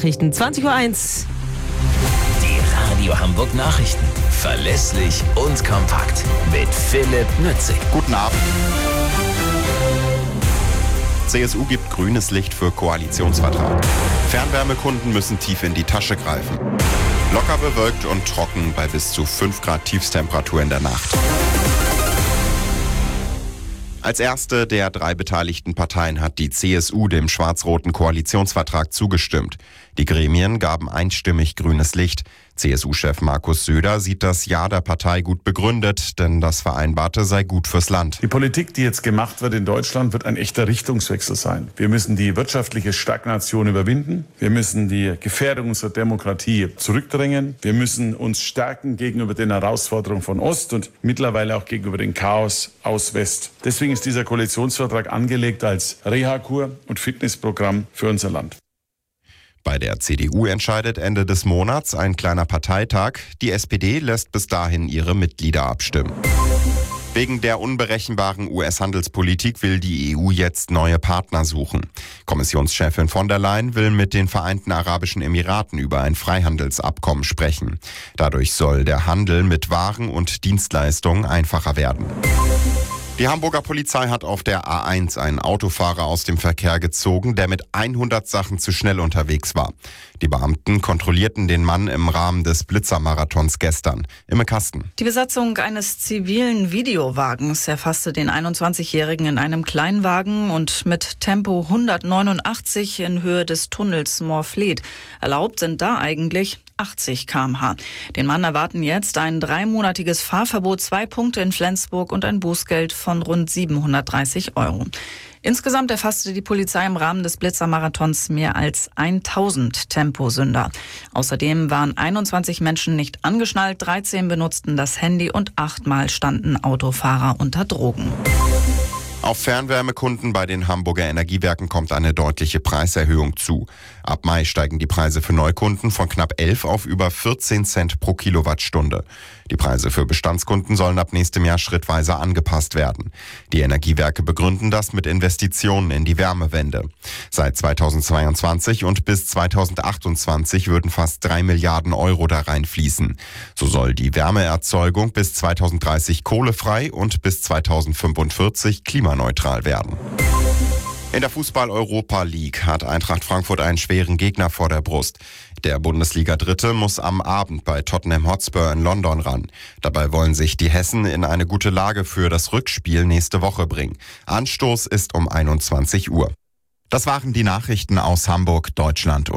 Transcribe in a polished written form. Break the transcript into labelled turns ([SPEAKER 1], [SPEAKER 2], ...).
[SPEAKER 1] Nachrichten, 20:01 Uhr.
[SPEAKER 2] Die Radio Hamburg Nachrichten. Verlässlich und kompakt. Mit Philipp Nützig.
[SPEAKER 3] Guten Abend. CSU gibt grünes Licht für Koalitionsvertrag. Fernwärmekunden müssen tief in die Tasche greifen. Locker bewölkt und trocken bei bis zu 5 Grad Tiefstemperatur in der Nacht. Als erste der 3 beteiligten Parteien hat die CSU dem schwarz-roten Koalitionsvertrag zugestimmt. Die Gremien gaben einstimmig grünes Licht. CSU-Chef Markus Söder sieht das Ja der Partei gut begründet, denn das Vereinbarte sei gut fürs Land.
[SPEAKER 4] Die Politik, die jetzt gemacht wird in Deutschland, wird ein echter Richtungswechsel sein. Wir müssen die wirtschaftliche Stagnation überwinden. Wir müssen die Gefährdung unserer Demokratie zurückdrängen. Wir müssen uns stärken gegenüber den Herausforderungen von Ost und mittlerweile auch gegenüber dem Chaos aus West. Deswegen ist dieser Koalitionsvertrag angelegt als Reha-Kur und Fitnessprogramm für unser Land.
[SPEAKER 3] Bei der CDU entscheidet Ende des Monats ein kleiner Parteitag. Die SPD lässt bis dahin ihre Mitglieder abstimmen. Wegen der unberechenbaren US-Handelspolitik will die EU jetzt neue Partner suchen. Kommissionschefin von der Leyen will mit den Vereinten Arabischen Emiraten über ein Freihandelsabkommen sprechen. Dadurch soll der Handel mit Waren und Dienstleistungen einfacher werden. Die Hamburger Polizei hat auf der A1 einen Autofahrer aus dem Verkehr gezogen, der mit 100 Sachen zu schnell unterwegs war. Die Beamten kontrollierten den Mann im Rahmen des Blitzermarathons gestern. Imme Kasten.
[SPEAKER 5] Die Besatzung eines zivilen Videowagens erfasste den 21-Jährigen in einem Kleinwagen und mit Tempo 189 in Höhe des Tunnels Moorfleet. Erlaubt sind da eigentlich 80 km/h. Den Mann erwarten jetzt ein 3-monatiges Fahrverbot, 2 Punkte in Flensburg und ein Bußgeld von rund 730 €. Insgesamt erfasste die Polizei im Rahmen des Blitzermarathons mehr als 1000 Temposünder. Außerdem waren 21 Menschen nicht angeschnallt, 13 benutzten das Handy und 8-mal standen Autofahrer unter Drogen.
[SPEAKER 3] Auf Fernwärmekunden bei den Hamburger Energiewerken kommt eine deutliche Preiserhöhung zu. Ab Mai steigen die Preise für Neukunden von knapp 11 auf über 14 Cent pro Kilowattstunde. Die Preise für Bestandskunden sollen ab nächstem Jahr schrittweise angepasst werden. Die Energiewerke begründen das mit Investitionen in die Wärmewende. Seit 2022 und bis 2028 würden fast 3 Milliarden € da reinfließen. So soll die Wärmeerzeugung bis 2030 kohlefrei und bis 2045 klimaneutral werden. In der Fußball-Europa League hat Eintracht Frankfurt einen schweren Gegner vor der Brust. Der Bundesliga-Dritte muss am Abend bei Tottenham Hotspur in London ran. Dabei wollen sich die Hessen in eine gute Lage für das Rückspiel nächste Woche bringen. Anstoß ist um 21 Uhr. Das waren die Nachrichten aus Hamburg, Deutschland